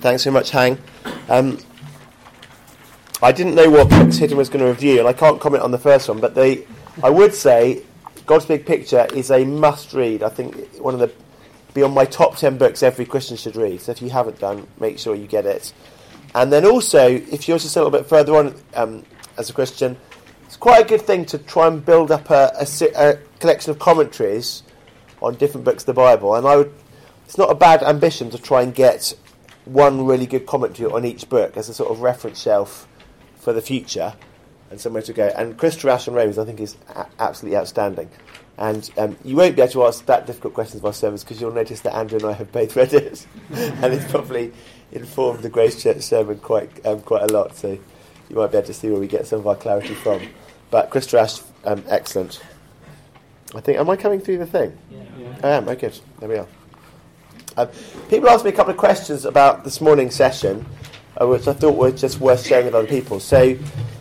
Thanks very much, Hang. I didn't know what Brooks Hidden was going to review, and I can't comment on the first one, but I would say God's Big Picture is a must-read. I think be on my top 10 books every Christian should read. So if you haven't done, make sure you get it. And then also, if you're just a little bit further on as a Christian, it's quite a good thing to try and build up a collection of commentaries on different books of the Bible. And it's not a bad ambition to try and get one really good commentary on each book as a sort of reference shelf for the future and somewhere to go. And Christopher Ash and Romans, I think, is absolutely outstanding. And you won't be able to ask that difficult questions of our sermons because you'll notice that Andrew and I have both read it, and it's probably informed the Grace Church sermon quite a lot. So you might be able to see where we get some of our clarity from. But Christopher Ash, excellent. I think, am I coming through the thing? Yeah. I am. Oh, good. There we are. People asked me a couple of questions about this morning's session, which I thought were just worth sharing with other people. So,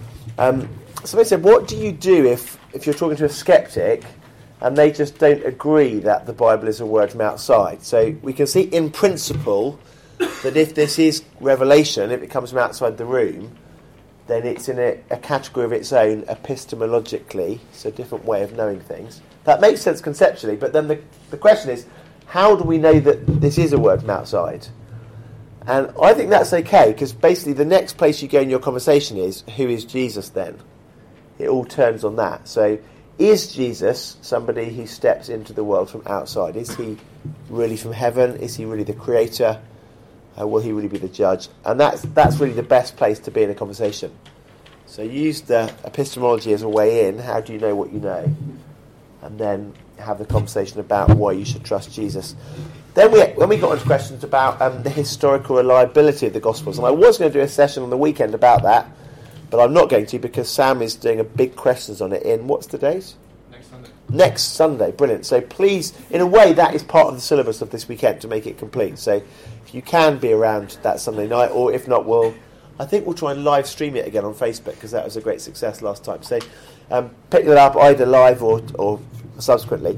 somebody said, "What do you do if you're talking to a skeptic and they just don't agree that the Bible is a word from outside?" So we can see in principle that if this is revelation, if it comes from outside the room, then it's in a category of its own epistemologically, so a different way of knowing things. That makes sense conceptually, but then the question is, how do we know that this is a word from outside? And I think that's okay, because basically the next place you go in your conversation is, who is Jesus then? It all turns on that. So, is Jesus somebody who steps into the world from outside? Is he really from heaven? Is he really the creator? Will he really be the judge? And that's really the best place to be in a conversation. So use the epistemology as a way in. How do you know what you know? And then have the conversation about why you should trust Jesus. Then when we got into questions about the historical reliability of the Gospels, and I was going to do a session on the weekend about that, but I'm not going to because Sam is doing a big questions on it in, what's the date? Next Sunday, brilliant. So please, in a way, that is part of the syllabus of this weekend to make it complete. So if you can be around that Sunday night, or if not, I think we'll try and live stream it again on Facebook because that was a great success last time. So pick it up either live or subsequently.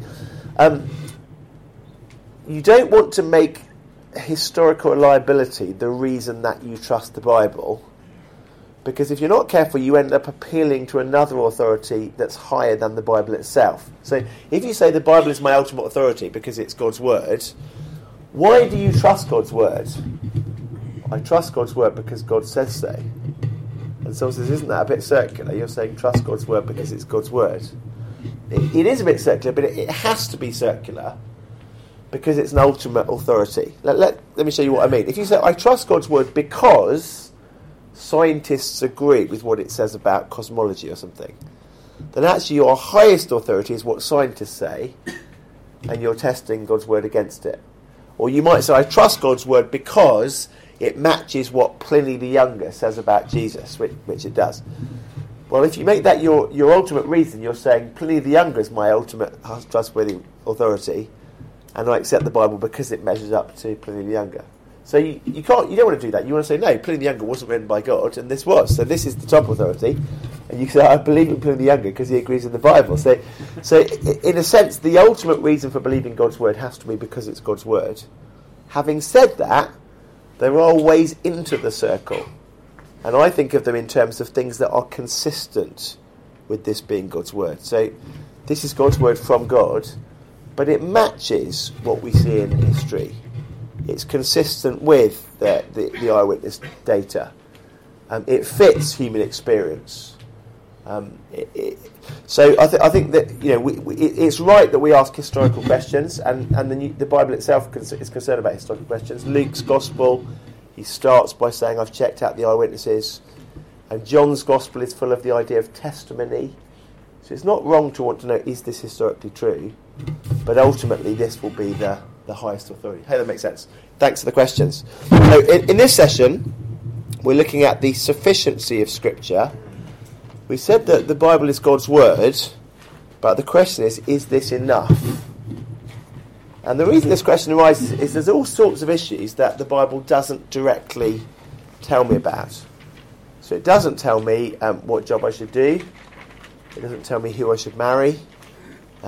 You don't want to make historical reliability the reason that you trust the Bible, because if you're not careful, you end up appealing to another authority that's higher than the Bible itself. So if you say the Bible is my ultimate authority because it's God's word, why do you trust God's word? I trust God's word because God says so. And someone says, isn't that a bit circular? You're saying trust God's word because it's God's word. It is a bit circular, but it has to be circular because it's an ultimate authority. Let me show you what I mean. If you say, I trust God's word because scientists agree with what it says about cosmology or something, then actually your highest authority is what scientists say, and you're testing God's word against it. Or you might say, I trust God's word because it matches what Pliny the Younger says about Jesus, which it does. Well, if you make that your ultimate reason, you're saying Pliny the Younger is my ultimate trustworthy authority, and I accept the Bible because it measures up to Pliny the Younger. So you don't want to do that. You want to say, no, Pliny the Younger wasn't written by God, and this was. So this is the top authority. And you say, I believe in Pliny the Younger because he agrees with the Bible. So in a sense, the ultimate reason for believing God's word has to be because it's God's word. Having said that, there are ways into the circle. And I think of them in terms of things that are consistent with this being God's word. So this is God's word from God, but it matches what we see in history. It's consistent with the eyewitness data. It fits human experience. So I think that it's right that we ask historical questions, and the Bible itself is concerned about historical questions. Luke's Gospel, he starts by saying, I've checked out the eyewitnesses, and John's Gospel is full of the idea of testimony. So it's not wrong to want to know, is this historically true? But ultimately, this will be the highest authority. Hey, that makes sense. Thanks for the questions. So in this session, we're looking at the sufficiency of Scripture. We said that the Bible is God's word, but the question is this enough? And the reason this question arises is there's all sorts of issues that the Bible doesn't directly tell me about. So it doesn't tell me what job I should do. It doesn't tell me who I should marry.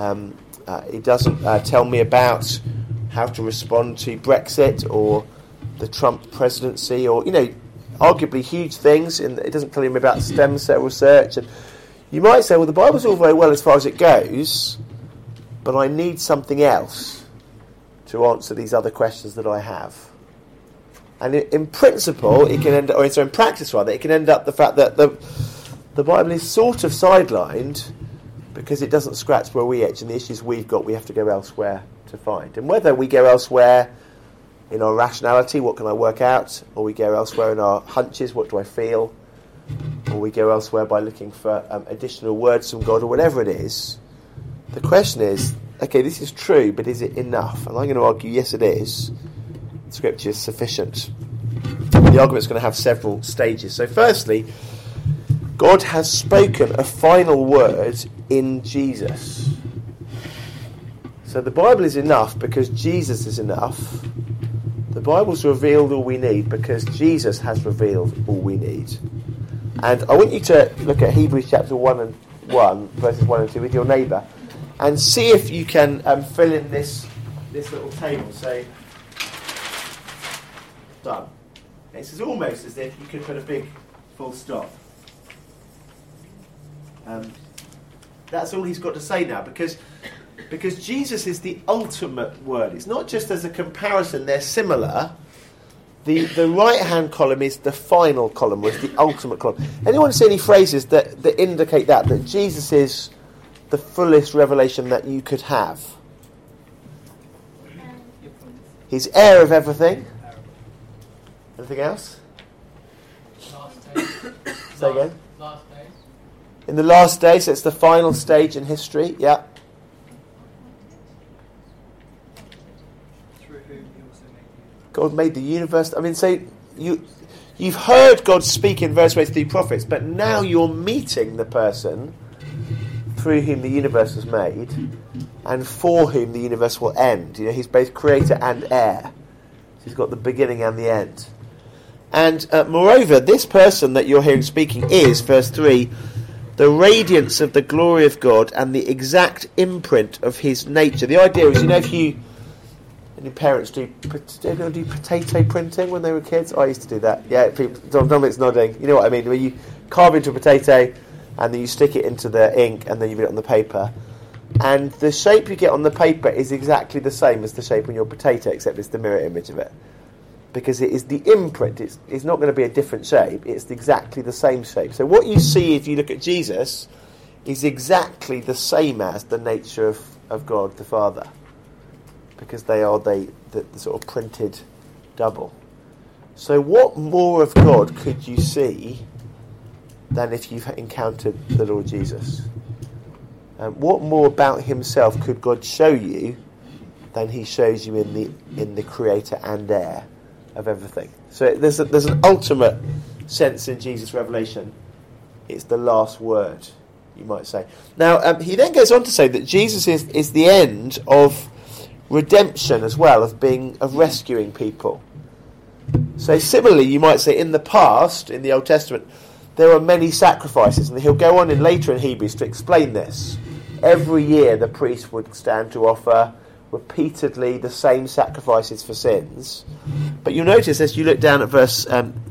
It doesn't tell me about how to respond to Brexit or the Trump presidency, or, arguably huge things. It doesn't tell him about stem cell research. And you might say, well, the Bible's all very well as far as it goes, but I need something else to answer these other questions that I have. And in principle, it can end up, or so in practice rather, it can end up the fact that the Bible is sort of sidelined because it doesn't scratch where we itch, and the issues we've got we have to go elsewhere to find. And whether we go elsewhere in our rationality, what can I work out, or we go elsewhere in our hunches, what do I feel, or we go elsewhere by looking for additional words from God, or whatever it is, the question is, okay, this is true, but is it enough? And I'm going to argue, yes, it is. Scripture is sufficient. The argument's going to have several stages. So firstly, God has spoken a final word in Jesus. So the Bible is enough because Jesus is enough. The Bible's revealed all we need because Jesus has revealed all we need. And I want you to look at Hebrews chapter 1 verses 1 and 2 with your neighbour and see if you can fill in this little table. So, done. It's almost as if you could put a big full stop. That's all he's got to say now, because Jesus is the ultimate word. It's not just as a comparison, they're similar. The right-hand column is the final column, or the ultimate column. Anyone see any phrases that indicate that Jesus is the fullest revelation that you could have? He's heir of everything. Anything else? Last days. Say again? Last days. In the last days, so it's the final stage in history, yeah. Through whom he also made you. God made the universe. I mean, say you've heard God speak in various ways through prophets, but now you're meeting the person through whom the universe was made and for whom the universe will end. He's both creator and heir. He's got the beginning and the end. And moreover, this person that you're hearing speaking is, verse 3, the radiance of the glory of God and the exact imprint of his nature. The idea is, if any parents do potato printing when they were kids? I used to do that. Yeah, Dominic's nodding. You know what I mean? Where you carve into a potato and then you stick it into the ink and then you put it on the paper. And the shape you get on the paper is exactly the same as the shape on your potato, except it's the mirror image of it. Because it is the imprint. It's not going to be a different shape. It's exactly the same shape. So what you see if you look at Jesus is exactly the same as the nature of God the Father. Because they are the sort of printed double. So what more of God could you see than if you've encountered the Lord Jesus? What more about himself could God show you than he shows you in the creator and heir of everything? So there's an ultimate sense in Jesus' revelation. It's the last word, you might say. Now, he then goes on to say that Jesus is the end of redemption as well, of rescuing people. So similarly, you might say in the past, in the Old Testament, there were many sacrifices, and he'll go on later in Hebrews to explain this. Every year the priest would stand to offer repeatedly the same sacrifices for sins. But you'll notice as you look down at verse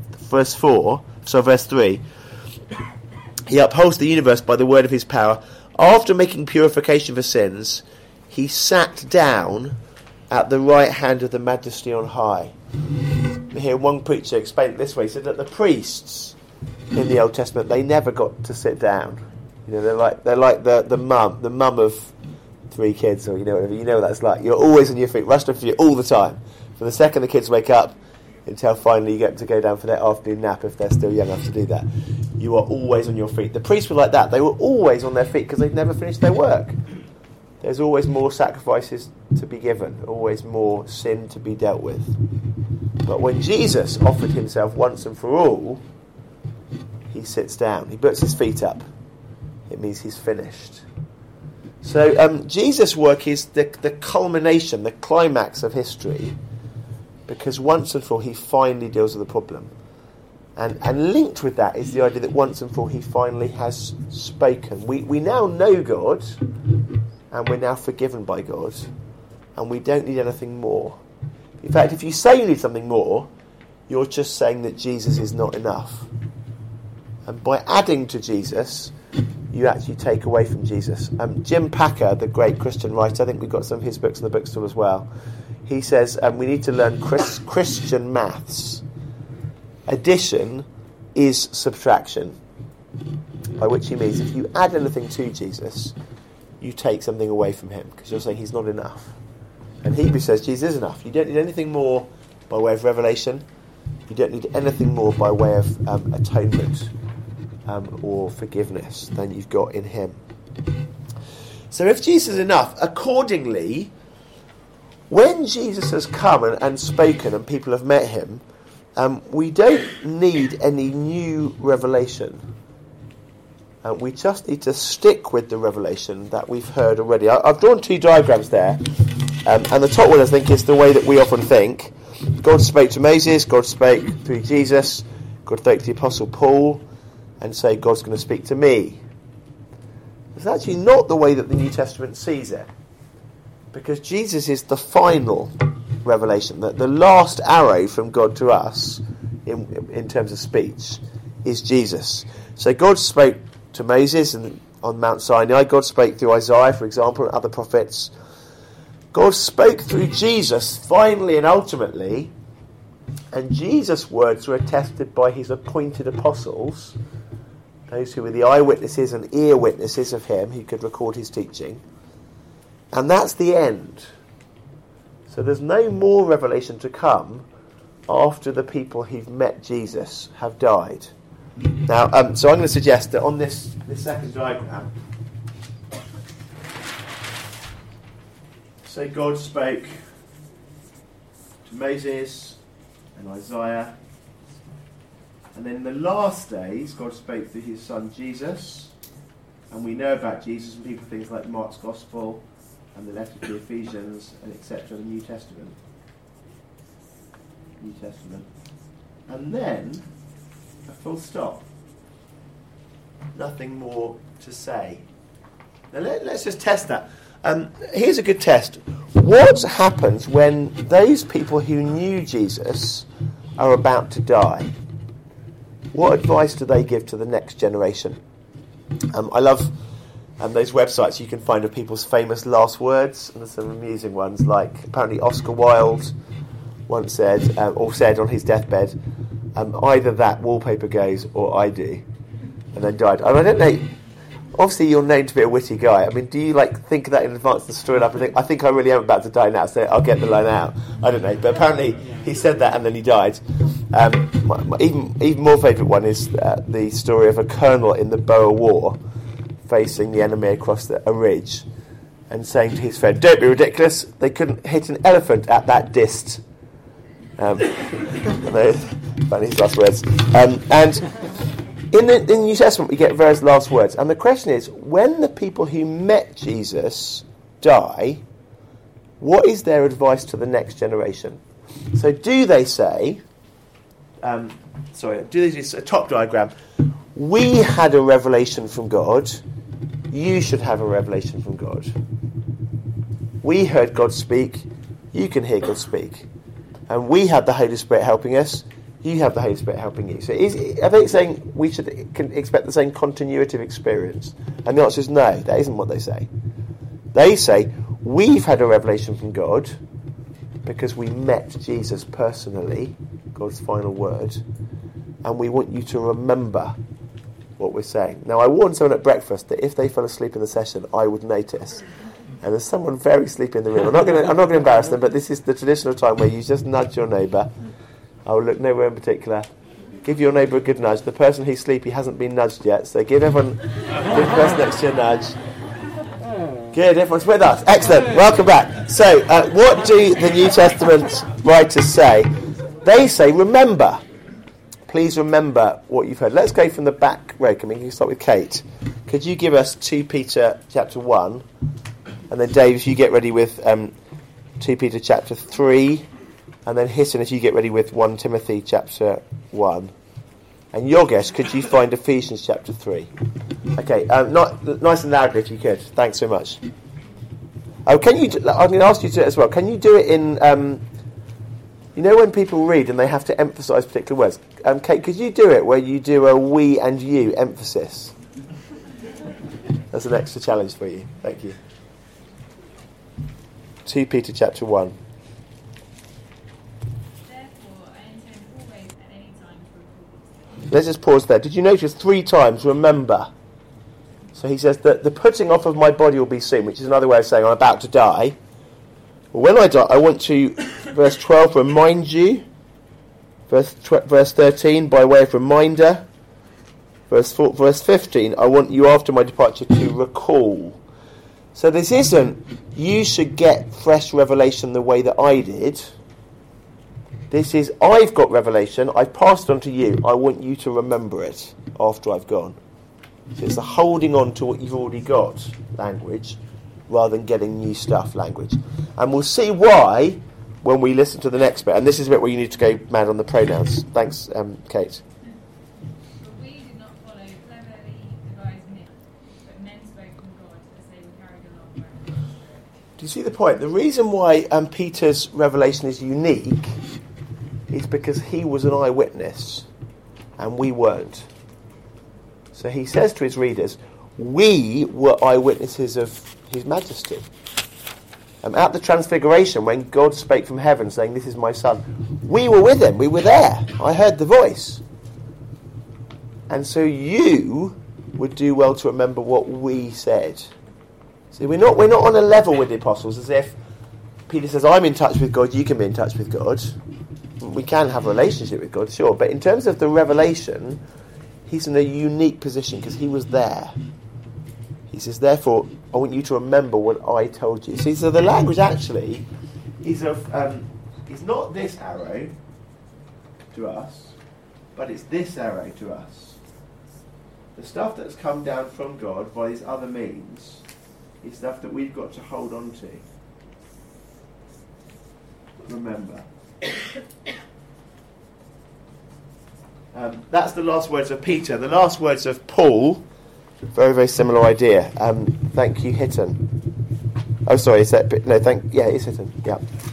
3, he upholds the universe by the word of his power. After making purification for sins, he sat down at the right hand of the Majesty on high. We hear one preacher explain it this way. He said that the priests in the Old Testament, they never got to sit down. They're like the mum of 3 kids, or whatever. You know what that's like. You're always on your feet, rushed off your feet all the time. From the second the kids wake up until finally you get them to go down for their afternoon nap, if they're still young enough to do that. You are always on your feet. The priests were like that. They were always on their feet because they'd never finished their work. There's always more sacrifices to be given, always more sin to be dealt with. But when Jesus offered himself once and for all, he sits down. He puts his feet up. It means he's finished. So Jesus' work is the culmination, the climax of history, because once and for all he finally deals with the problem. And linked with that is the idea that once and for all he finally has spoken. We now know God, and we're now forgiven by God, and we don't need anything more. In fact, if you say you need something more, you're just saying that Jesus is not enough. And by adding to Jesus, you actually take away from Jesus. Jim Packer, the great Christian writer, I think we've got some of his books in the bookstore as well, he says we need to learn Christian maths. Addition is subtraction, by which he means if you add anything to Jesus, you take something away from him, because you're saying he's not enough. And Hebrews says Jesus is enough. You don't need anything more by way of revelation. You don't need anything more by way of atonement or forgiveness than you've got in him. So if Jesus is enough, accordingly, when Jesus has come and spoken and people have met him, we don't need any new revelation. We just need to stick with the revelation that we've heard already. I've drawn two diagrams there, and the top one I think is the way that we often think. God spoke to Moses, God spoke through Jesus, God spoke to the Apostle Paul, and say God's going to speak to me. It's actually not the way that the New Testament sees it, because Jesus is the final revelation, that the last arrow from God to us in terms of speech is Jesus. So God spoke to Moses on Mount Sinai, God spoke through Isaiah, for example, and other prophets. God spoke through Jesus finally and ultimately, and Jesus' words were attested by his appointed apostles, those who were the eyewitnesses and ear witnesses of him, who could record his teaching. And that's the end. So there's no more revelation to come after the people who've met Jesus have died. Now, so I'm going to suggest that on this second diagram, so God spoke to Moses and Isaiah, and then in the last days God spoke through his son Jesus, and we know about Jesus and people things like Mark's Gospel and the letter to the Ephesians and etc. the New Testament. And then a full stop. Nothing more to say. Now let's just test that. Here's a good test. What happens when those people who knew Jesus are about to die? What advice do they give to the next generation? I love those websites you can find of people's famous last words, and there's some amusing ones, like apparently Oscar Wilde once said, or said on his deathbed, either that wallpaper goes or I do, and then died. I don't know. Obviously, you're known to be a witty guy. I mean, do you think of that in advance of the story? I think I really am about to die now, so I'll get the line out. I don't know, but apparently he said that and then he died. Even more favourite one is the story of a colonel in the Boer War facing the enemy across a ridge and saying to his friend, "Don't be ridiculous. They couldn't hit an elephant at that dist." Funny his last words. And in the New Testament, we get various last words. And the question is, when the people who met Jesus die, what is their advice to the next generation? So do they say, do they do a top diagram, we had a revelation from God, you should have a revelation from God. We heard God speak, you can hear God speak. And we had the Holy Spirit helping us, you have the Holy Spirit helping you. So are they saying we can expect the same continuity of experience? And the answer is no, that isn't what they say. They say, we've had a revelation from God because we met Jesus personally, God's final word, and we want you to remember what we're saying. Now, I warned someone at breakfast that if they fell asleep in the session, I would notice. And there's someone very sleepy in the room. I'm not going to embarrass them, but this is the traditional time where you just nudge your neighbour. I will look nowhere in particular. Give your neighbour a good nudge. The person who's sleepy hasn't been nudged yet, so give the person next to you a nudge. Good, everyone's with us. Excellent, welcome back. So, what do the New Testament writers say? They say, remember. Please remember what you've heard. Let's go from the back row. Can we start with Kate? Could you give us 2 Peter chapter 1? And then Dave, if you get ready with 2 Peter chapter 3. And then Hitton, if you get ready with 1 Timothy chapter 1. And Yogesh, could you find Ephesians chapter 3? Okay, nice and loudly if you could. Thanks so much. Oh, I'm going to ask you to do it as well. Can you do it in You know when people read and they have to emphasise particular words? Kate, could you do it where you do a we and you emphasis? That's an extra challenge for you. Thank you. 2 Peter chapter 1. Let's just pause there. Did you notice 3 times, remember? So he says that the putting off of my body will be soon, which is another way of saying I'm about to die. Well, when I die, I want to, verse 12, remind you. Verse 13, by way of reminder. Verse 15, I want you after my departure to recall. So this isn't, you should get fresh revelation the way that I did. This is, I've got revelation, I've passed on to you, I want you to remember it after I've gone. So it's the holding on to what you've already got language, rather than getting new stuff language. And we'll see why when we listen to the next bit. And this is a bit where you need to go mad on the pronouns. Thanks, Kate. But we did not follow cleverly devised myths, but men spoke from God as they were carried along by the Holy Spirit. Do you see the point? The reason why Peter's revelation is unique is because he was an eyewitness and we weren't. So he says to his readers, we were eyewitnesses of his majesty. At the transfiguration, when God spake from heaven saying, this is my son, we were with him, we were there. I heard the voice. And so you would do well to remember what we said. See, we're not on a level with the apostles, as if Peter says, I'm in touch with God, you can be in touch with God. We can have a relationship with God, sure, but in terms of the revelation, he's in a unique position because he was there. He says, therefore, I want you to remember what I told you. See, so the language actually is not this arrow to us, but it's this arrow to us. The stuff that's come down from God by these other means is stuff that we've got to hold on to. Remember. That's the last words of Peter. The last words of Paul, very, very similar idea. Thank you, Hitton. Oh, sorry, is that... No, yeah, it's Hitton. Yeah.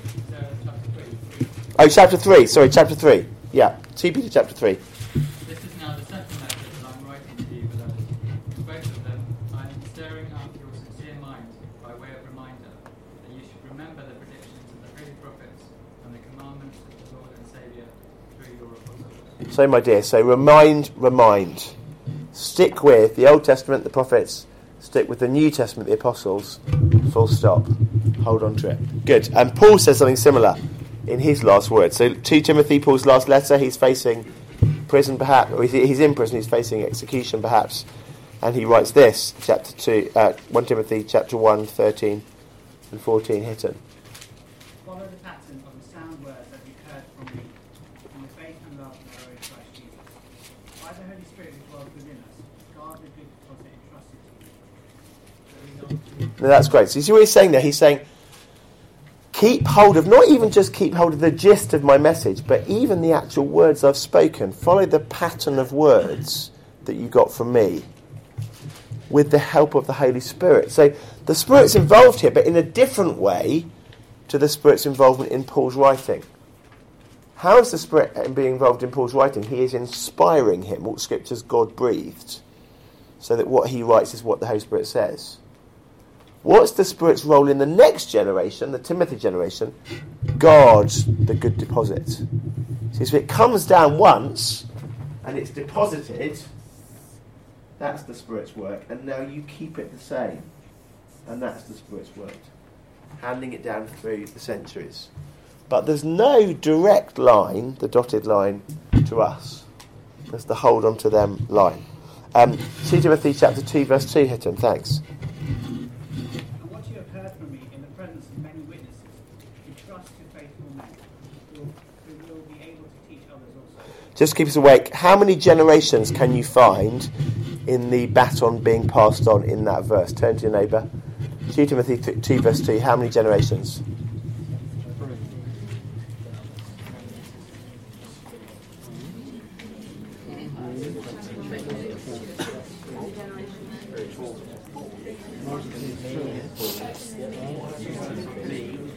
Chapter 3. Sorry, chapter 3. Yeah, 2 Peter chapter 3. This is now the second letter that I'm writing to you, beloved. In both of them, I am stirring up your sincere mind by way of reminder that you should remember the predictions of the holy prophets and the commandments of the Lord and Saviour through your apostles. So, my dear, so remind. Stick with the Old Testament, the prophets. Stick with the New Testament, the apostles. Full stop. Hold on to it. Good. And Paul says something similar in his last words. So 2 Timothy, Paul's last letter, he's facing prison perhaps, or he's in prison, he's facing execution perhaps, and he writes this, chapter 2, 1 Timothy chapter 1, 13 and 14, Hitton. Follow the pattern of the sound words that you've heard from me, and the faith and love of our Lord Christ Jesus. By the Holy Spirit who dwells within us, guard the good deposit entrusted to you. Now that's great. So you see what he's saying there? He's saying, keep hold of, not even just keep hold of the gist of my message, but even the actual words I've spoken. Follow the pattern of words that you got from me with the help of the Holy Spirit. So the Spirit's involved here, but in a different way to the Spirit's involvement in Paul's writing. How is the Spirit being involved in Paul's writing? He is inspiring him. All Scripture's God breathed, so that what he writes is what the Holy Spirit says. What's the Spirit's role in the next generation, the Timothy generation? Guard the good deposit. See, so it comes down once and it's deposited. That's the Spirit's work. And now you keep it the same. And that's the Spirit's work. Handing it down through the centuries. But there's no direct line, the dotted line, to us. There's the hold on to them line. 2 Timothy chapter 2 verse 2, Hitton, thanks. Just keep us awake. How many generations can you find in the baton being passed on in that verse? Turn to your neighbour. 2 Timothy 2 verse 2. How many generations?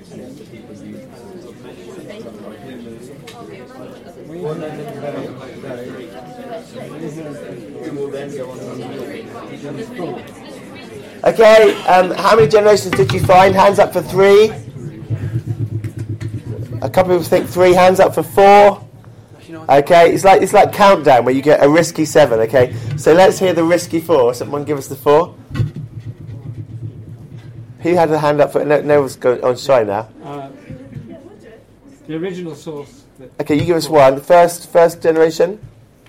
Okay, how many generations did you find? Hands up for 3. A couple of people think 3. Hands up for 4. Okay, it's like countdown where you get a risky 7. Okay, so let's hear the risky 4. Someone give us the 4. Who had a hand up for? No one's going on shy now. The original source. Okay, you give us one. First generation.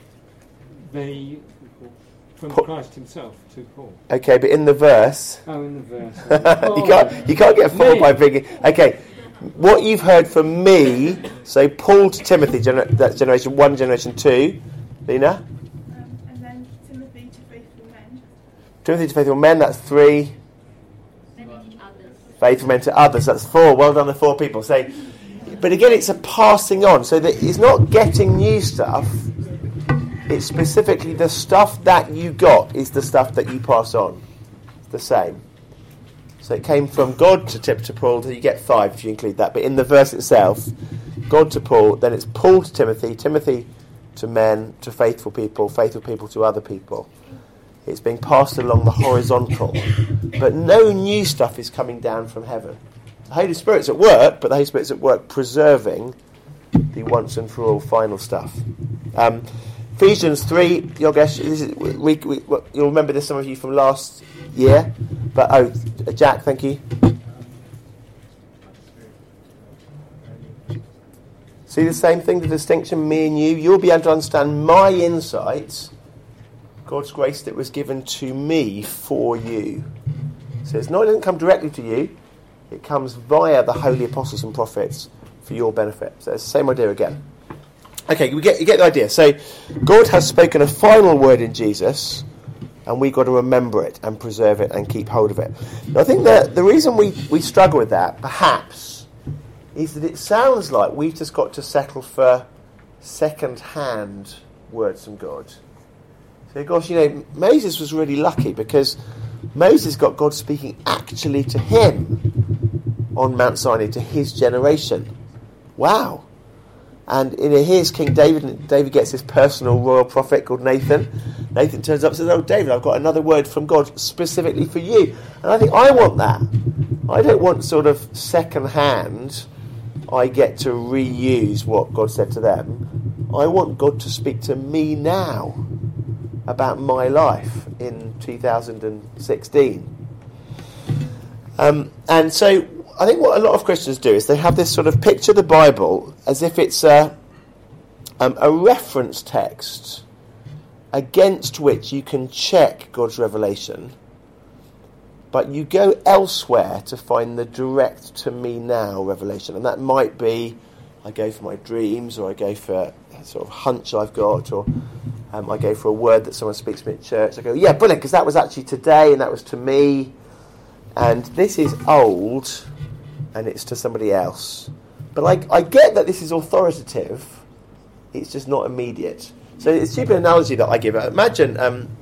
From Christ himself to Paul. Okay, but in the verse. Oh, in the verse. you can't get 4 by bringing. Okay, what you've heard from me. So Paul to Timothy. That's generation 1, generation 2. Lena. And then Timothy to faithful men. Timothy to faithful men. That's 3. Faithful men to others. That's 4. Well done, the 4 people. So, but again, it's a passing on. So that it's not getting new stuff. It's specifically the stuff that you got is the stuff that you pass on. It's the same. So it came from God to Paul, so you get 5 if you include that. But in the verse itself, God to Paul, then it's Paul to Timothy, Timothy to men, to faithful people to other people. It's being passed along the horizontal. But no new stuff is coming down from heaven. The Holy Spirit's at work, but the Holy Spirit's at work preserving the once and for all final stuff. Ephesians 3, Yogesh, you'll remember this, some of you, from last year. But, Jack, thank you. See the same thing, the distinction, me and you? You'll be able to understand my insights, God's grace that was given to me for you. So it doesn't come directly to you. It comes via the holy apostles and prophets for your benefit. So it's the same idea again. Okay, you get the idea. So God has spoken a final word in Jesus, and we've got to remember it and preserve it and keep hold of it. Now, I think that the reason we struggle with that, perhaps, is that it sounds like we've just got to settle for second-hand words from God. So, gosh, Moses was really lucky because Moses got God speaking actually to him on Mount Sinai, to his generation. Wow. And here's King David, and David gets his personal royal prophet called Nathan. Nathan turns up and says, "Oh, David, I've got another word from God specifically for you." And I think I want that. I don't want sort of second-hand, I get to reuse what God said to them. I want God to speak to me now about my life in 2016. And so I think what a lot of Christians do is they have this sort of picture the Bible as if it's a reference text against which you can check God's revelation, but you go elsewhere to find the direct to me now revelation. And that might be, I go for my dreams, or I go for a sort of hunch I've got, or I go for a word that someone speaks to me at church. I go, yeah, brilliant, because that was actually today and that was to me. And this is old, and it's to somebody else. But I get that this is authoritative. It's just not immediate. So it's a stupid analogy that I give. Imagine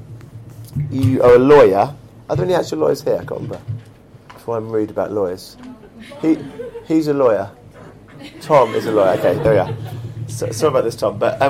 you are a lawyer. Are there any actual lawyers here? I can't remember. Before I'm rude about lawyers. Who's a lawyer? Tom is a lawyer. Okay, there we are. Sorry about this, Tom. But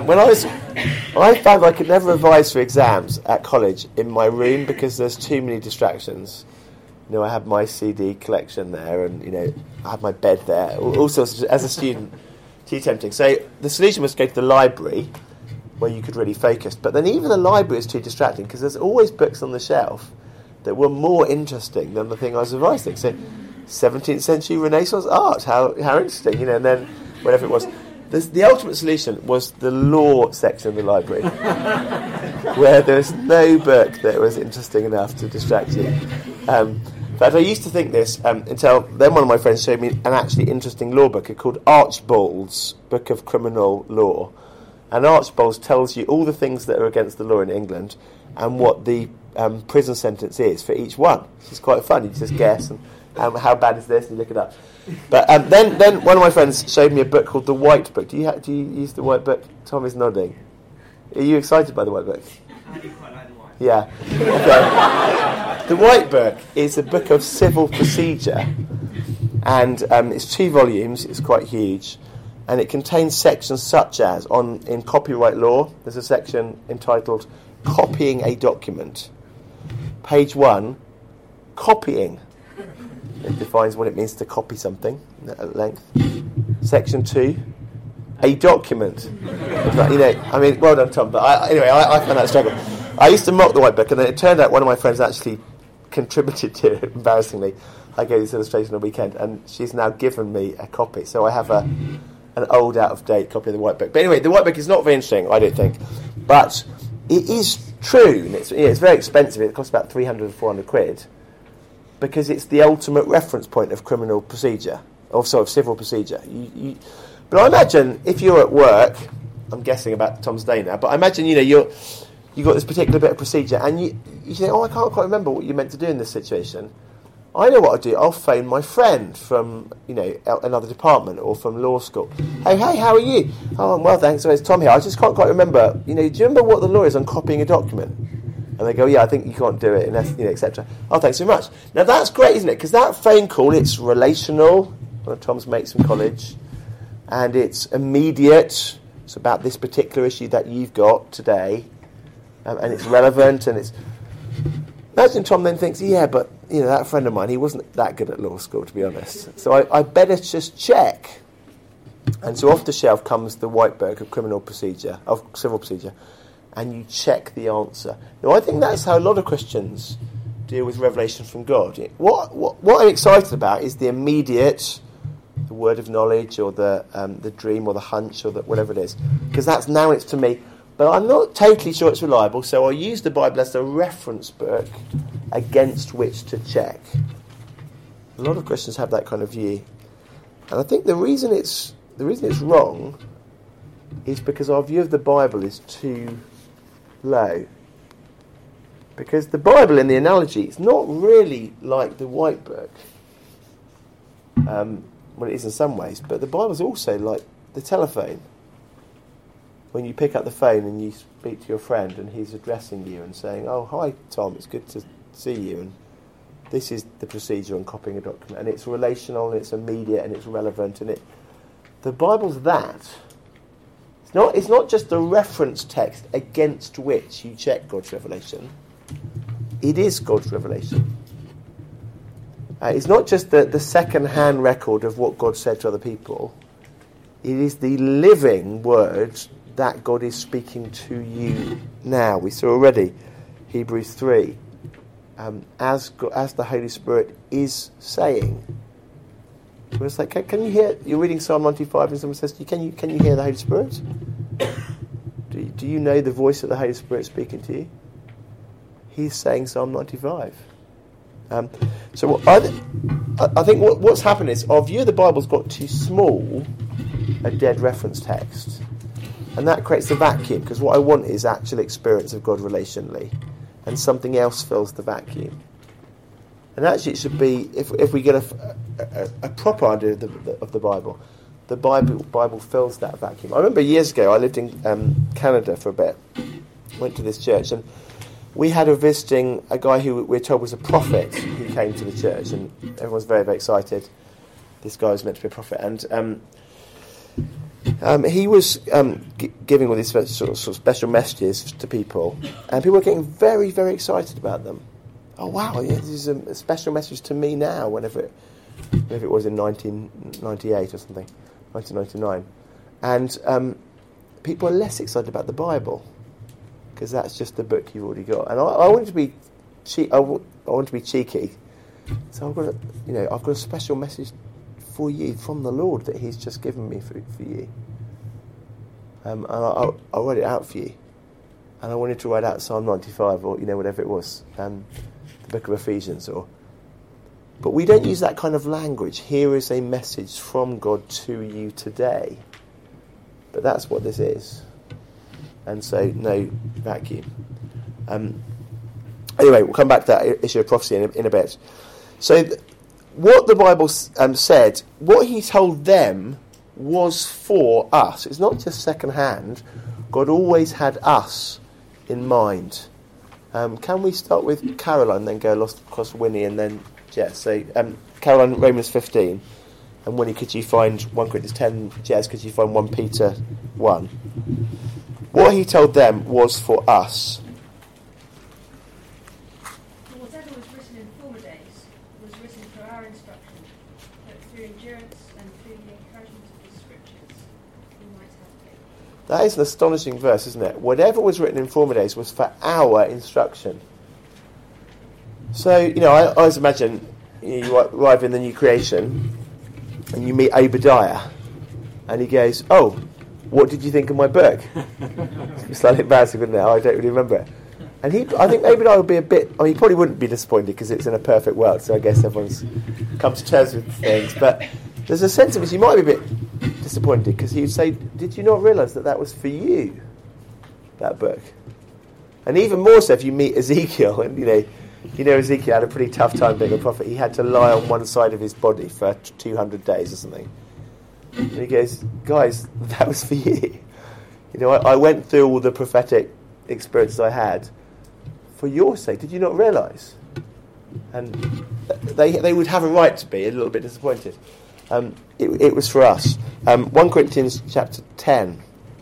I found I could never revise for exams at college in my room because there's too many distractions. I had my CD collection there, and I had my bed there. All sorts as a student, too tempting. So the solution was to go to the library, where you could really focus. But then even the library is too distracting because there's always books on the shelf that were more interesting than the thing I was revising. So 17th century Renaissance art, how interesting, and then whatever it was. The ultimate solution was the law section of the library, where there was no book that was interesting enough to distract you. In fact, I used to think this until then one of my friends showed me an actually interesting law book called Archbold's Book of Criminal Law. And Archbold's tells you all the things that are against the law in England and what the prison sentence is for each one. It's quite fun. You just guess, and how bad is this, and you look it up. But then one of my friends showed me a book called The White Book. Do you use The White Book? Tom is nodding. Are you excited by The White Book? I do quite like The White. Yeah. Okay. The White Book is a book of civil procedure, And it's 2 volumes, it's quite huge, and it contains sections such as, in copyright law, there's a section entitled Copying a Document. Page 1, copying. It defines what it means to copy something at length. Section 2, a document. Well done, Tom, but I found that a struggle. I used to mock the White Book, and then it turned out one of my friends actually contributed to it, embarrassingly. I gave this illustration on the weekend, and she's now given me a copy. So I have an old, out-of-date copy of the White Book. But anyway, the White Book is not very interesting, I don't think. But it is true, and it's very expensive. It costs about 300 or 400 quid, because it's the ultimate reference point of criminal procedure, of civil procedure. But I imagine if you're at work, I'm guessing about Tom's day now, but I imagine you've got this particular bit of procedure, and you think, I can't quite remember what you meant to do in this situation. I know what I'll do. I'll phone my friend from another department or from law school. Hey, how are you? Oh, I'm well, thanks. So it's Tom here. I just can't quite remember. Do you remember what the law is on copying a document? And they go, yeah, I think you can't do it, unless, etc. Oh, thanks very much. Now that's great, isn't it? Because that phone call, it's relational. One of Tom's mates from college, and it's immediate. It's about this particular issue that you've got today, and it's relevant, and it's. Imagine Tom then thinks, yeah, but that friend of mine, he wasn't that good at law school, to be honest. So I better just check. And so off the shelf comes the White Book of civil procedure, and you check the answer. Now, I think that's how a lot of Christians deal with revelation from God. What I'm excited about is the immediate, the word of knowledge, or the dream, or the hunch, or whatever it is, because that's now it's to me. But I'm not totally sure it's reliable, so I'll use the Bible as a reference book against which to check. A lot of Christians have that kind of view, and I think the reason it's wrong is because our view of the Bible is too low. Because the Bible, in the analogy, it's not really like the White Book. Well, it is in some ways, but the Bible's also like the telephone. When you pick up the phone and you speak to your friend and he's addressing you and saying, oh, hi, Tom, it's good to see you, and this is the procedure on copying a document, and it's relational, and it's immediate, and it's relevant, and the Bible's that. It's not just the reference text against which you check God's revelation. It is God's revelation. It's not just the second-hand record of what God said to other people. It is the living word that God is speaking to you now. We saw already Hebrews 3, as the Holy Spirit is saying. It's like, can you hear? You're reading Psalm 95, and someone says, "Can you hear the Holy Spirit? Do you know the voice of the Holy Spirit speaking to you?" He's saying Psalm 95. So I think what's happened is our view of the Bible's got too small a dead reference text. And that creates a vacuum, because what I want is actual experience of God relationally, and something else fills the vacuum. And actually it should be, if we get a proper idea of the Bible, the Bible fills that vacuum. I remember years ago, I lived in Canada for a bit, went to this church, and we had a guy who we're told was a prophet who came to the church, and everyone was very, very excited. This guy was meant to be a prophet, and he was giving all these sort of special messages to people, and people were getting very, very excited about them. Oh wow, yeah, this is a special message to me now, whenever it was in 1998 or something, 1999. And people are less excited about the Bible, because that's just the book you've already got. And I wanted to be I want to be cheeky, so I've got a special message for you from the Lord that He's just given me for you. And I'll write it out for you. And I wanted to write out Psalm 95, or whatever it was, the book of Ephesians, but we don't use that kind of language. Here is a message from God to you today. But that's what this is. And so, no vacuum. Anyway, we'll come back to that issue of prophecy in a bit. So, what the Bible said, what He told them was for us. It's not just second-hand. God always had us in mind. Can we start with Caroline, then go across Winnie, and then Jess? So, Caroline, Romans 15, and Winnie, could you find 1 Corinthians 10? Jez, could you find 1 Peter 1? What he told them was for us. For whatever was written in former days was written for our instruction, that through endurance and through the encouragement of the Scriptures we might have faith. That is an astonishing verse, isn't it? Whatever was written in former days was for our instruction. So, you know, I always imagine you arrive in the new creation and you meet Obadiah and he goes, "Oh, what did you think of my book?" It's slightly embarrassing, wouldn't it? I don't really remember it. And I think Obadiah would be a bit, he probably wouldn't be disappointed because it's in a perfect world, so I guess everyone's come to terms with things. But there's a sense in which he might be a bit disappointed because he would say, "Did you not realise that was for you, that book?" And even more so if you meet Ezekiel, and you know Ezekiel had a pretty tough time being a prophet. He had to lie on one side of his body for 200 days or something. And he goes, "Guys, that was for you. You know, I went through all the prophetic experiences I had for your sake. Did you not realise?" And they would have a right to be a little bit disappointed. It was for us. 1 Corinthians chapter 10.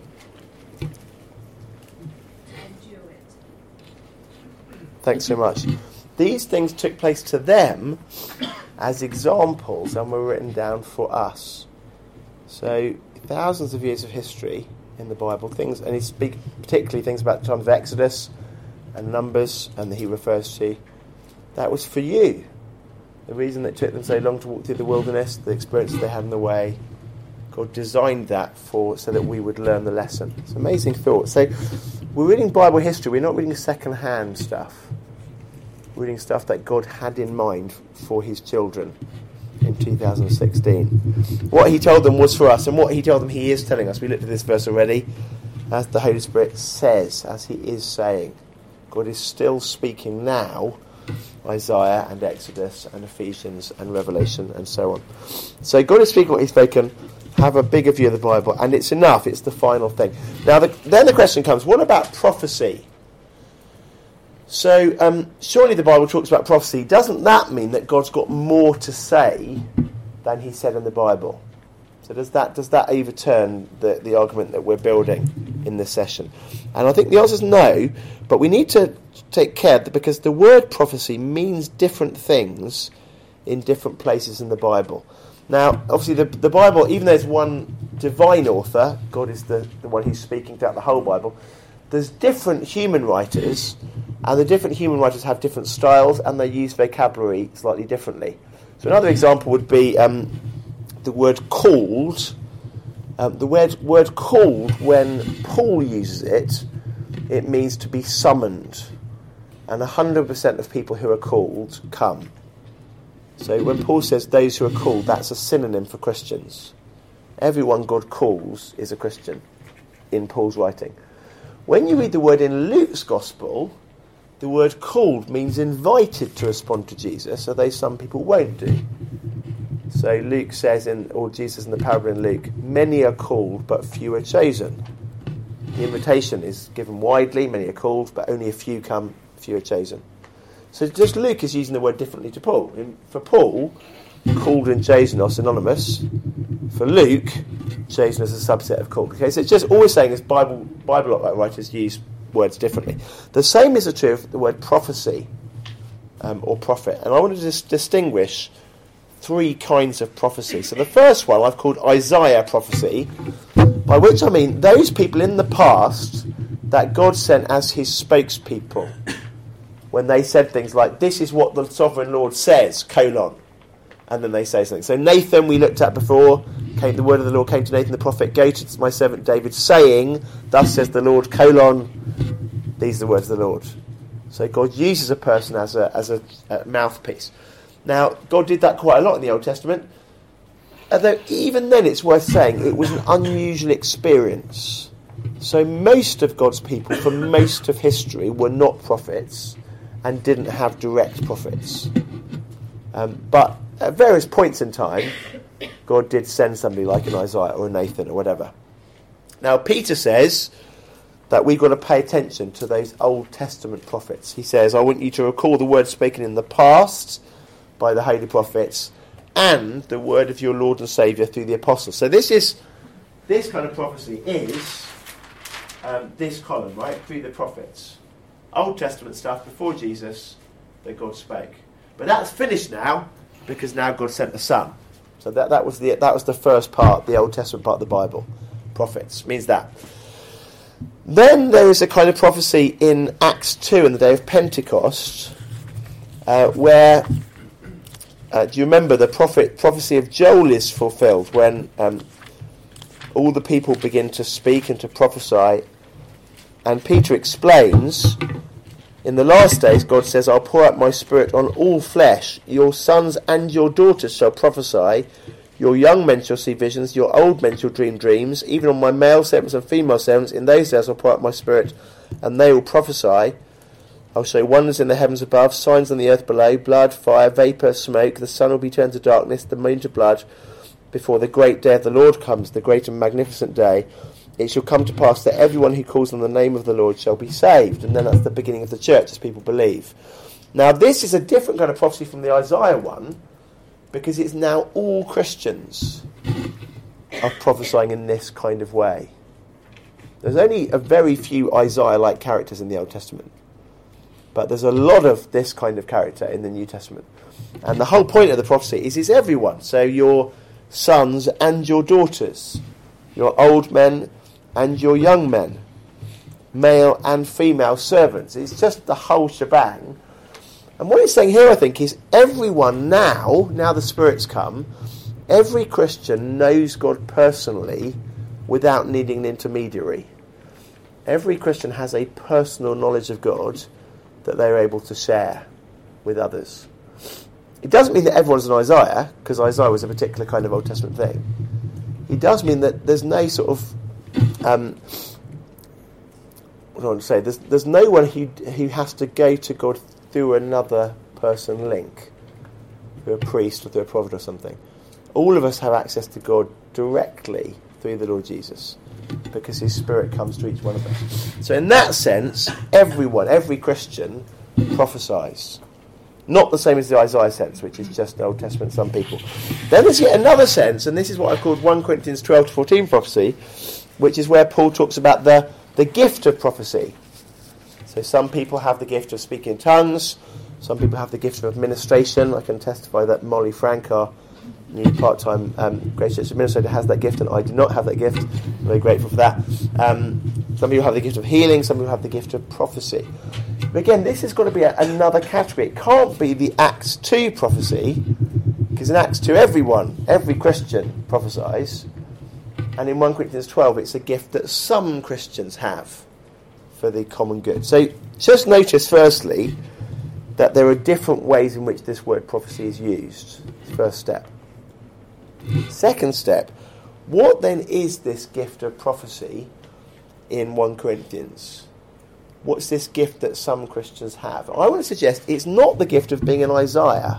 Endure it. Thanks so much. These things took place to them as examples and were written down for us. So thousands of years of history in the Bible, things, and he speaks particularly things about the time of Exodus and Numbers, and that he refers to. That was for you. The reason it took them so long to walk through the wilderness, the experiences they had in the way, God designed that so that we would learn the lesson. It's an amazing thought. So we're reading Bible history. We're not reading second-hand stuff. We're reading stuff that God had in mind for his children in 2016. What he told them was for us, and what he told them he is telling us. We looked at this verse already. As the Holy Spirit says, as he is saying, God is still speaking now. Isaiah and Exodus and Ephesians and Revelation and so on. So God is speaking what he's spoken. Have a bigger view of the Bible, and it's enough. It's the final thing. Now, then the question comes, what about prophecy? So, surely the Bible talks about prophecy. Doesn't that mean that God's got more to say than he said in the Bible? So does that overturn the argument that we're building in this session? And I think the answer is no, but we need to take care because the word prophecy means different things in different places in the Bible. Now, obviously, the Bible, even though there's one divine author, God is the one who's speaking throughout the whole Bible, there's different human writers, and the different human writers have different styles, and they use vocabulary slightly differently. So another example would be the word called. The word called, when Paul uses it, it means to be summoned. And 100% of people who are called come. So when Paul says those who are called, that's a synonym for Christians. Everyone God calls is a Christian in Paul's writing. When you read the word in Luke's Gospel, the word called means invited to respond to Jesus, although some people won't do. So Luke says, or Jesus in the parable in Luke, many are called, but few are chosen. The invitation is given widely, many are called, but only a few come, few are chosen. So just Luke is using the word differently to Paul. For Paul, called and chosen are synonymous. For Luke, chosen is a subset of called. Okay, so it's just always saying as Bible writers use words differently. The same is true of the word prophecy or prophet. And I want to just distinguish three kinds of prophecy. So the first one I've called Isaiah prophecy, by which I mean those people in the past that God sent as his spokespeople. When they said things like, this is what the sovereign Lord says, : and then they say something. So Nathan, we looked at before, the word of the Lord came to Nathan the prophet, go to my servant David, saying, thus says the Lord, : these are the words of the Lord. So God uses a person as a mouthpiece. Now, God did that quite a lot in the Old Testament, although even then it's worth saying it was an unusual experience. So most of God's people, for most of history, were not prophets and didn't have direct prophets. But at various points in time, God did send somebody like an Isaiah or a Nathan or whatever. Now, Peter says that we've got to pay attention to those Old Testament prophets. He says, I want you to recall the words spoken in the past by the holy prophets and the word of your Lord and Saviour through the apostles. So this kind of prophecy is this column, right, through the prophets. Old Testament stuff before Jesus that God spoke. But that's finished now, because now God sent the Son. So that was the first part, the Old Testament part of the Bible. Prophets means that. Then there is a kind of prophecy in Acts 2 in the day of Pentecost, where do you remember the prophecy of Joel is fulfilled when all the people begin to speak and to prophesy, and Peter explains, in the last days God says, I'll pour out my spirit on all flesh, your sons and your daughters shall prophesy, your young men shall see visions, your old men shall dream dreams, even on my male servants and female servants, in those days I'll pour out my spirit, and they will prophesy. I'll show wonders in the heavens above, signs on the earth below, blood, fire, vapour, smoke, the sun will be turned to darkness, the moon to blood, before the great day of the Lord comes, the great and magnificent day. It shall come to pass that everyone who calls on the name of the Lord shall be saved. And then that's the beginning of the church, as people believe. Now this is a different kind of prophecy from the Isaiah one, because it's now all Christians are prophesying in this kind of way. There's only a very few Isaiah-like characters in the Old Testament, but there's a lot of this kind of character in the New Testament. And the whole point of the prophecy is it's everyone. So your sons and your daughters, your old men and your young men, male and female servants. It's just the whole shebang. And what it's saying here, I think, is everyone now the Spirit's come, every Christian knows God personally without needing an intermediary. Every Christian has a personal knowledge of God that they're able to share with others. It doesn't mean that everyone's an Isaiah, because Isaiah was a particular kind of Old Testament thing. It does mean that there's no sort of what do I want to say? There's no one who has to go to God through another person link, through a priest or through a prophet or something. All of us have access to God directly through the Lord Jesus, because his Spirit comes to each one of us. So in that sense, every Christian prophesies. Not the same as the Isaiah sense, which is just Old Testament, some people. Then there's yet another sense, and this is what I've called 1 Corinthians 12-14 prophecy, which is where Paul talks about the gift of prophecy. So some people have the gift of speaking in tongues, some people have the gift of administration. I can testify that Molly Frank, our new part-time Grace Church administrator, has that gift, and I do not have that gift. I'm very grateful for that. Some people have the gift of healing, some people have the gift of prophecy. But again, this has got to be another category. It can't be the Acts 2 prophecy, because in Acts 2 every Christian prophesies, and in 1 Corinthians 12 it's a gift that some Christians have for the common good. So just notice firstly that there are different ways in which this word prophecy is used. First step. Second step, what then is this gift of prophecy in 1 Corinthians? What's this gift that some Christians have? I want to suggest it's not the gift of being an Isaiah.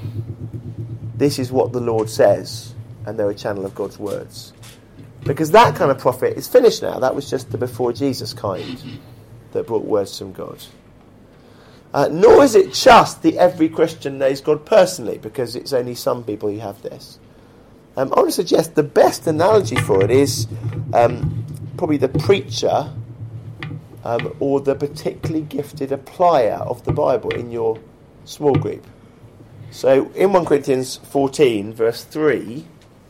This is what the Lord says, and they're a channel of God's words. Because that kind of prophet is finished now. That was just the before Jesus kind that brought words from God. Nor is it just that every Christian knows God personally, because it's only some people who have this. I want to suggest the best analogy for it is probably the preacher or the particularly gifted applier of the Bible in your small group. So in 1 Corinthians 14 verse 3,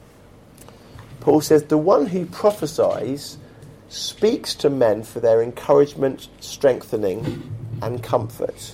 Paul says, the one who prophesies speaks to men for their encouragement, strengthening and comfort.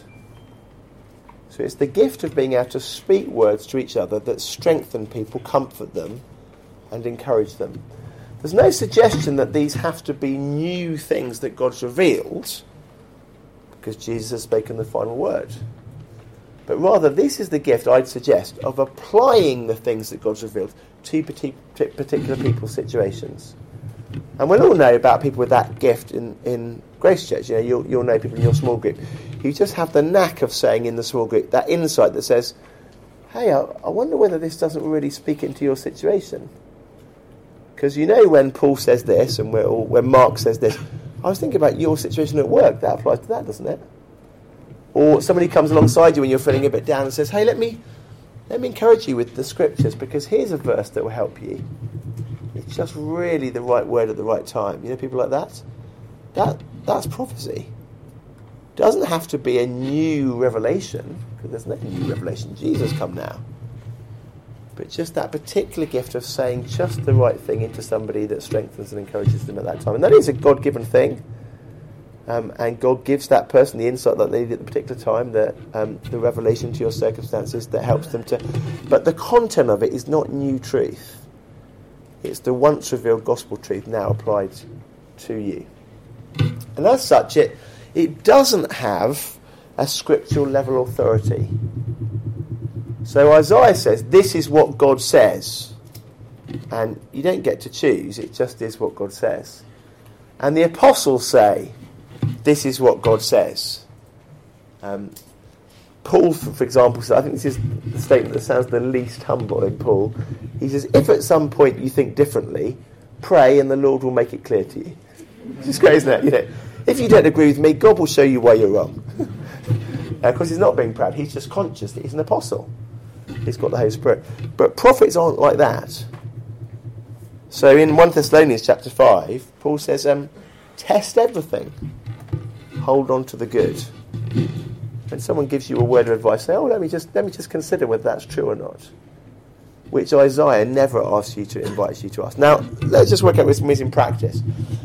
So it's the gift of being able to speak words to each other that strengthen people, comfort them and encourage them. There's no suggestion that these have to be new things that God's revealed, because Jesus has spoken the final word. But rather, this is the gift, I'd suggest, of applying the things that God's revealed to particular people's situations. And we'll all know about people with that gift in Grace Church. You know, you'll know people in your small group who just have the knack of saying in the small group that insight that says, hey, I wonder whether this doesn't really speak into your situation. Because you know when Paul says this, and when Mark says this, I was thinking about your situation at work. That applies to that, doesn't it? Or somebody comes alongside you when you're feeling a bit down and says, hey, let me let me encourage you with the scriptures, because here's a verse that will help you. It's just really the right word at the right time. You know, people like that? That's prophecy. Doesn't have to be a new revelation, because there's no new revelation. Jesus come now. But just that particular gift of saying just the right thing into somebody that strengthens and encourages them at that time. And that is a God-given thing. And God gives that person the insight that they need at the particular time, the revelation to your circumstances that helps them to... But the content of it is not new truth. It's the once revealed gospel truth now applied to you. And as such, it doesn't have a scriptural level authority. So Isaiah says, this is what God says. And you don't get to choose, it just is what God says. And the apostles say, this is what God says. Paul, for example, says, I think this is the statement that sounds the least humble in Paul. He says, if at some point you think differently, pray and the Lord will make it clear to you. It's great, isn't it? You know, if you don't agree with me, God will show you why you're wrong. Because he's not being proud, he's just conscious that he's an apostle. He's got the Holy Spirit. But prophets aren't like that. So in 1 Thessalonians chapter 5, Paul says, test everything. Hold on to the good. When someone gives you a word of advice, say, let me just consider whether that's true or not. Which Isaiah never invites you to ask. Now, let's just work out this in practice.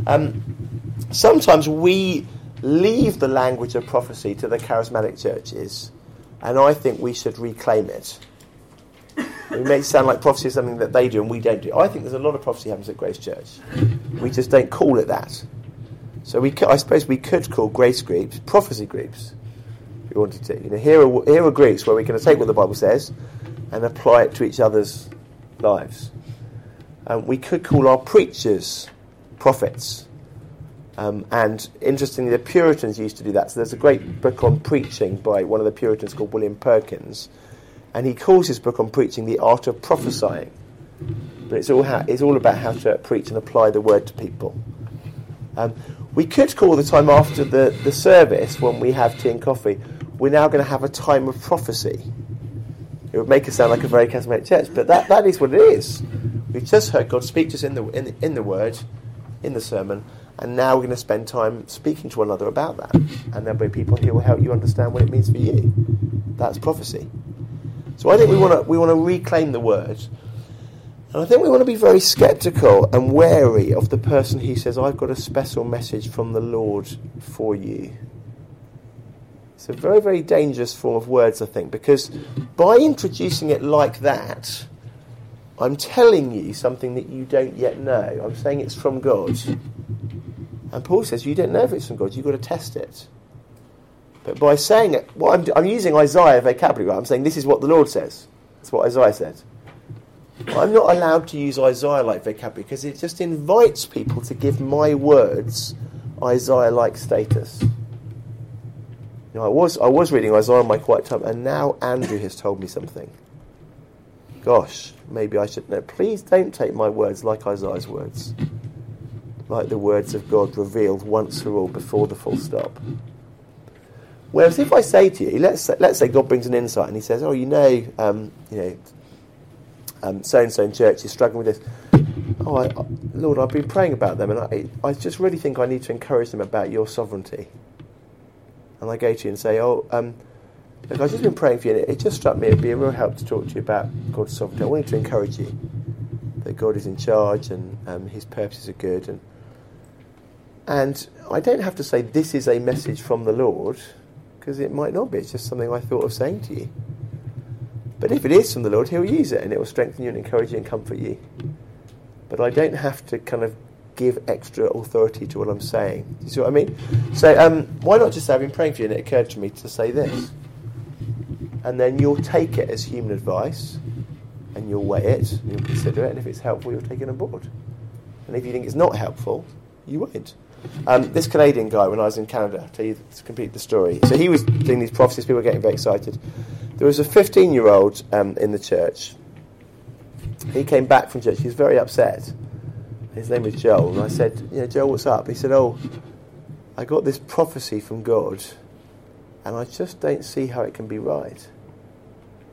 Sometimes we leave the language of prophecy to the charismatic churches, and I think we should reclaim it. It may sound like prophecy is something that they do and we don't do. I think there's a lot of prophecy happens at Grace Church. We just don't call it that. So I suppose we could call Grace groups prophecy groups, if we wanted to. You know, here are groups where we can take what the Bible says and apply it to each other's lives. We could call our preachers prophets. And interestingly, the Puritans used to do that. So there's a great book on preaching by one of the Puritans called William Perkins. And he calls his book on preaching The Art of Prophesying. But it's all about how to preach and apply the word to people. We could call the time after the service, when we have tea and coffee, we're now going to have a time of prophecy. It would make us sound like a very charismatic church, but that is what it is. We've just heard God speak to us in the word, in the sermon, and now we're going to spend time speaking to one another about that. And there'll be people who will help you understand what it means for you. That's prophecy. So I think we want to reclaim the word. And I think we want to be very sceptical and wary of the person who says, I've got a special message from the Lord for you. It's a very, very dangerous form of words, I think, because by introducing it like that, I'm telling you something that you don't yet know. I'm saying it's from God. And Paul says you don't know if it's from God, you've got to test it. But by saying it, I'm using Isaiah vocabulary, right? I'm saying this is what the Lord says. That's what Isaiah said. I'm not allowed to use Isaiah-like vocabulary because it just invites people to give my words Isaiah-like status. You know, I was reading Isaiah in my quiet time, and now Andrew has told me something. Gosh, maybe I should know. Please don't take my words like Isaiah's words, like the words of God revealed once for all before the full stop. Whereas if I say to you, let's say God brings an insight and he says, so-and-so in church is struggling with this. Lord, I've been praying about them, and I just really think I need to encourage them about your sovereignty. And I go to you and say, look, I've just been praying for you, and it just struck me it'd be a real help to talk to you about God's sovereignty. I wanted to encourage you that God is in charge and his purposes are good. And I don't have to say this is a message from the Lord, because it might not be. It's just something I thought of saying to you. But if it is from the Lord, he'll use it, and it will strengthen you and encourage you and comfort you. But I don't have to kind of give extra authority to what I'm saying. Do you see what I mean? So why not just say, I've been praying for you, and it occurred to me to say this. And then you'll take it as human advice, and you'll weigh it, and you'll consider it, and if it's helpful, you'll take it on board. And if you think it's not helpful, you won't. This Canadian guy, when I was in Canada, I'll tell you to complete the story. So he was doing these prophecies, people were getting very excited. There was a 15-year-old in the church. He came back from church, he was very upset. His name was Joel, and I said, Joel, what's up? He said, I got this prophecy from God, and I just don't see how it can be right.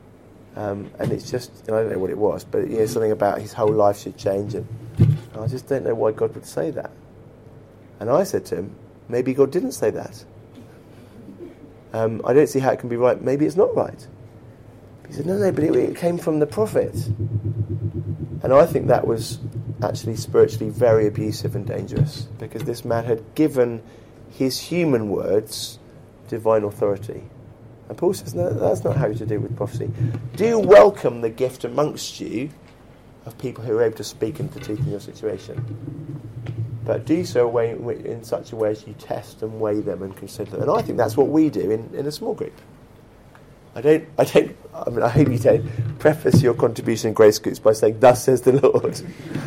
And it's just, I don't know what it was, but something about his whole life should change, and I just don't know why God would say that. And I said to him, maybe God didn't say that. I don't see how it can be right. Maybe it's not right. He said, no, but it came from the prophet. And I think that was actually spiritually very abusive and dangerous, because this man had given his human words divine authority. And Paul says, no, that's not how you deal with prophecy. Do welcome the gift amongst you of people who are able to speak into truth in your situation. But do so in such a way as you test and weigh them and consider them. And I think that's what we do in a small group. I hope you don't preface your contribution in grace groups by saying, thus says the Lord.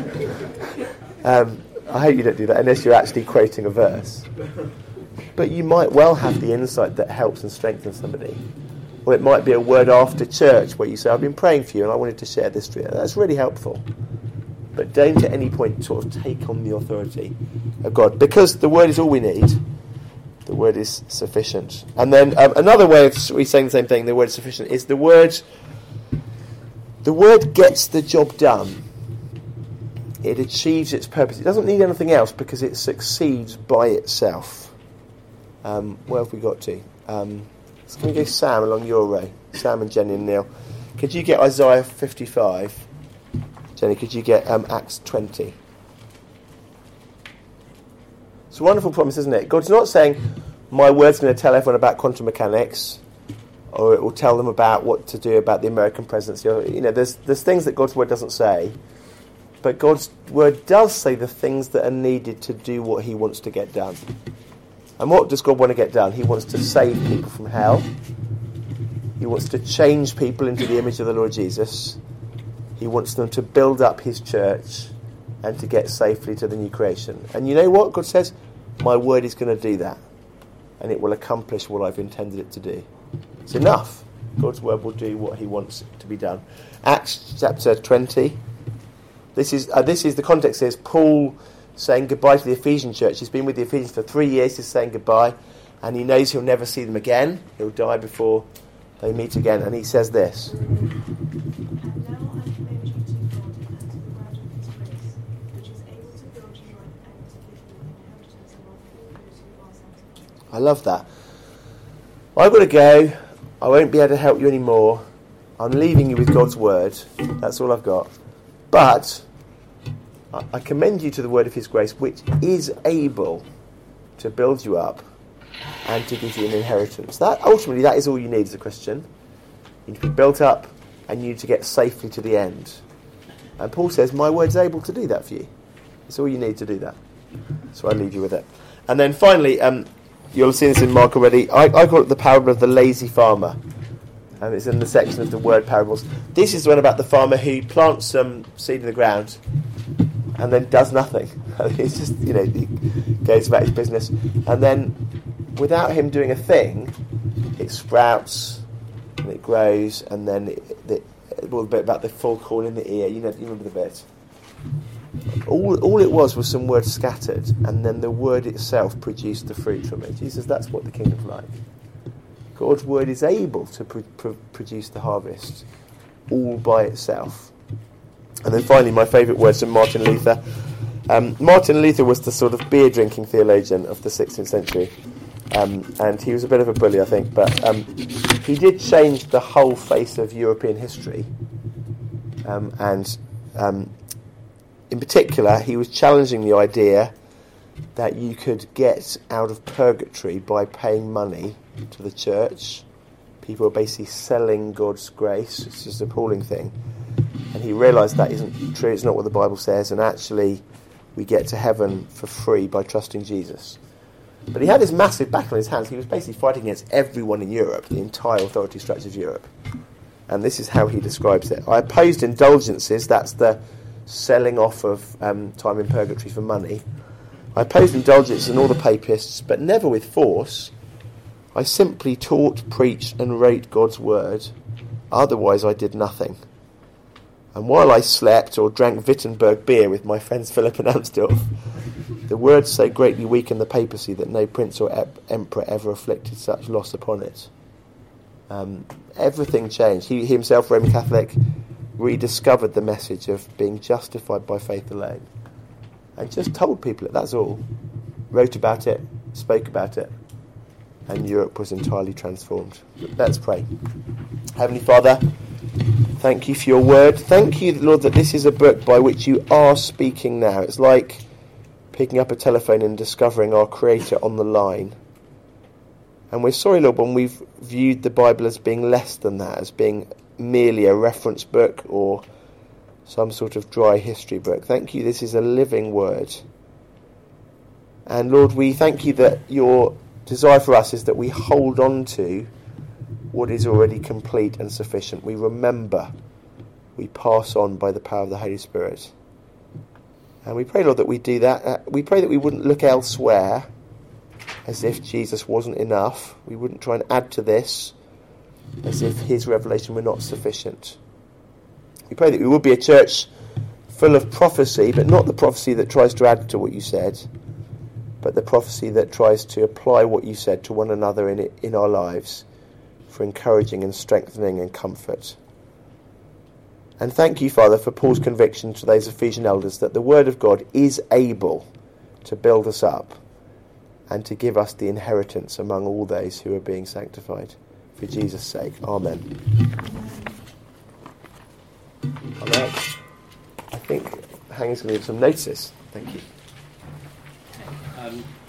I hope you don't do that unless you're actually quoting a verse. But you might well have the insight that helps and strengthens somebody. Or it might be a word after church where you say, I've been praying for you and I wanted to share this to you. That's really helpful. But don't at any point sort of take on the authority of God, because the word is all we need. The word is sufficient. And then another way of saying the same thing, the word is sufficient, is the word gets the job done. It achieves its purpose. It doesn't need anything else because it succeeds by itself. Where have we got to? So can we go Sam along your row? Sam and Jenny and Neil. Could you get Isaiah 55? Jenny, could you get Acts 20? It's a wonderful promise, isn't it? God's not saying, my word's going to tell everyone about quantum mechanics, or it will tell them about what to do about the American presidency. There's things that God's word doesn't say, but God's word does say the things that are needed to do what he wants to get done. And what does God want to get done? He wants to save people from hell. He wants to change people into the image of the Lord Jesus. He wants them to build up his church and to get safely to the new creation. And you know what? God says, my word is going to do that. And it will accomplish what I've intended it to do. It's enough. God's word will do what he wants to be done. Acts chapter 20. This is the context is Paul saying goodbye to the Ephesian church. He's been with the Ephesians for 3 years. He's saying goodbye. And he knows he'll never see them again. He'll die before they meet again. And he says this. I love that. I've got to go. I won't be able to help you anymore. I'm leaving you with God's word. That's all I've got. But I commend you to the word of his grace, which is able to build you up and to give you an inheritance. Ultimately, that is all you need as a Christian. You need to be built up and you need to get safely to the end. And Paul says, my word's able to do that for you. It's all you need to do that. So I leave you with it. And then finally, you'll have seen this in Mark already. I call it the parable of the lazy farmer. And it's in the section of the word parables. This is the one about the farmer who plants some seed in the ground and then does nothing. He's just, he goes about his business. And then, without him doing a thing, it sprouts and it grows, and then all the bit about the full corn in the ear. You remember the bit. All it was some words scattered, and then the word itself produced the fruit from it. Jesus, that's what the kingdom's like. God's word is able to produce the harvest all by itself. And then finally, my favourite words from Martin Luther. Martin Luther was the sort of beer-drinking theologian of the 16th century. And he was a bit of a bully, I think. But he did change the whole face of European history. In particular, he was challenging the idea that you could get out of purgatory by paying money to the church. People were basically selling God's grace. It's just an appalling thing. And he realised that isn't true. It's not what the Bible says. And actually, we get to heaven for free by trusting Jesus. But he had this massive battle in his hands. He was basically fighting against everyone in Europe, the entire authority structure of Europe. And this is how he describes it. I opposed indulgences. That's the selling off of time in purgatory for money. I opposed indulgences and all the papists, but never with force. I simply taught, preached, and wrote God's word. Otherwise, I did nothing. And while I slept or drank Wittenberg beer with my friends Philip and Amsdorff, the word so greatly weakened the papacy that no prince or emperor ever afflicted such loss upon it. Everything changed. He himself, Roman Catholic, rediscovered the message of being justified by faith alone, and just told people it, that's all. Wrote about it, spoke about it, and Europe was entirely transformed. Let's pray. Heavenly Father, thank you for your word. Thank you, Lord, that this is a book by which you are speaking now. It's like picking up a telephone and discovering our Creator on the line. And we're sorry, Lord, when we've viewed the Bible as being less than that, as being merely a reference book or some sort of dry history book. Thank you, this is a living word. And Lord, we thank you that your desire for us is that we hold on to what is already complete and sufficient. We remember, we pass on by the power of the Holy Spirit. And we pray, Lord, that we do that. We pray that we wouldn't look elsewhere as if Jesus wasn't enough. We wouldn't try and add to this as if his revelation were not sufficient. We pray that we would be a church full of prophecy, but not the prophecy that tries to add to what you said, but the prophecy that tries to apply what you said to one another in our lives for encouraging and strengthening and comfort. And thank you, Father, for Paul's conviction to those Ephesian elders that the Word of God is able to build us up and to give us the inheritance among all those who are being sanctified. For Jesus' sake. Amen. All right. I think Hanging's going to give some notices. Thank you.